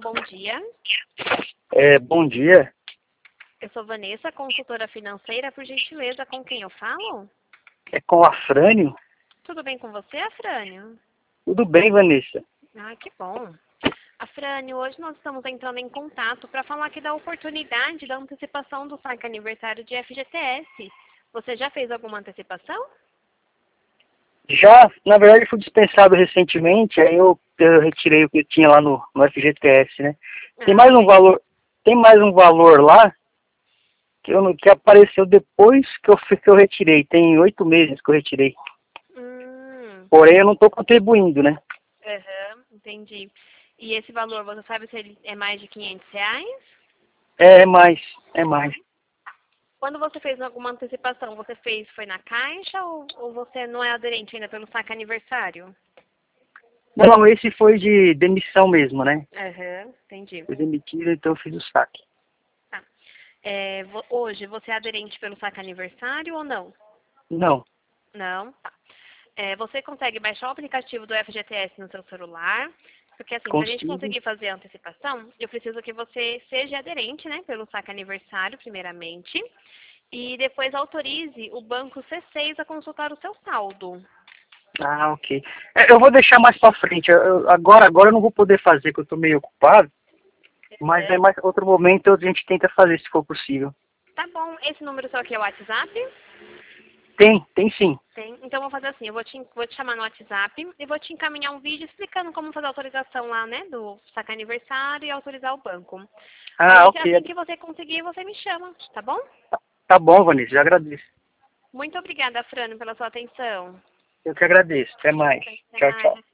bom dia. Bom dia. Eu sou Vanessa, consultora financeira, por gentileza, com quem eu falo? É com o Afrânio? Tudo bem com você, Afrânio? Tudo bem, Vanessa? Ah, que bom. Afrânio, hoje nós estamos entrando em contato para falar aqui da oportunidade da antecipação do saque aniversário de FGTS. Você já fez alguma antecipação? Já, na verdade, fui dispensado recentemente, aí eu retirei o que eu tinha lá no FGTS, né? Tem mais um valor lá que apareceu depois que eu retirei. Tem 8 meses que eu retirei. Porém, eu não estou contribuindo, né? Entendi. E esse valor, você sabe se ele é mais de R$ 500? É mais. Quando você fez alguma antecipação, foi na Caixa ou você não é aderente ainda pelo saque aniversário? Não, esse foi de demissão mesmo, né? Entendi. Fui demitido, então eu fiz o saque. Tá. Hoje, você é aderente pelo saque aniversário ou não? Não. Não? Tá. Você consegue baixar o aplicativo do FGTS no seu celular? Porque assim, para a gente Consigo. conseguir fazer a antecipação, eu preciso que você seja aderente, né, pelo saque aniversário, primeiramente, e depois autorize o banco C6 a consultar o seu saldo. Ah, ok. Eu vou deixar mais pra frente. Agora eu não vou poder fazer, porque eu estou meio ocupado. Mas mais outro momento a gente tenta fazer, se for possível. Tá bom. Esse número seu aqui é o WhatsApp? Tem sim. Tem. Então, vou fazer assim, eu vou te chamar no WhatsApp e vou te encaminhar um vídeo explicando como fazer a autorização lá, né, do saque aniversário e autorizar o banco. Aí, Ah, ok. assim que você conseguir, você me chama, tá bom? Tá bom, Vanessa, já agradeço. Muito obrigada, Frano, pela sua atenção. Eu que agradeço. Até mais. Até Tchau, mais. tchau.